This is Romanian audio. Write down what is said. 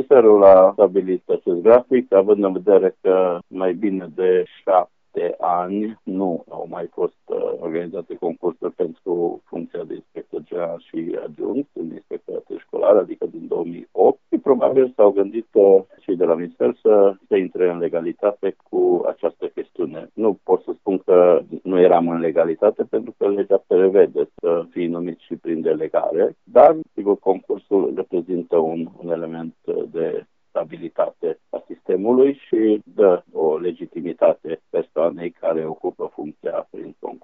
Ofițerul a stabilit acest grafic, având în vedere că mai bine de 7 ani nu au mai fost organizate concursuri pentru funcția de inspector general și adjunct în inspectoratul școlar, adică din 2008. Și probabil s-au gândit cei de la minister să intre în legalitate cu această chestiune. Nu pot să spun că nu eram în legalitate, pentru că legea prevede să fii numit și prin delegare, dar, sigur, concursul reprezintă un element de stabilitate a sistemului și dă o legitimitate persoanei care ocupă funcția prin concurs.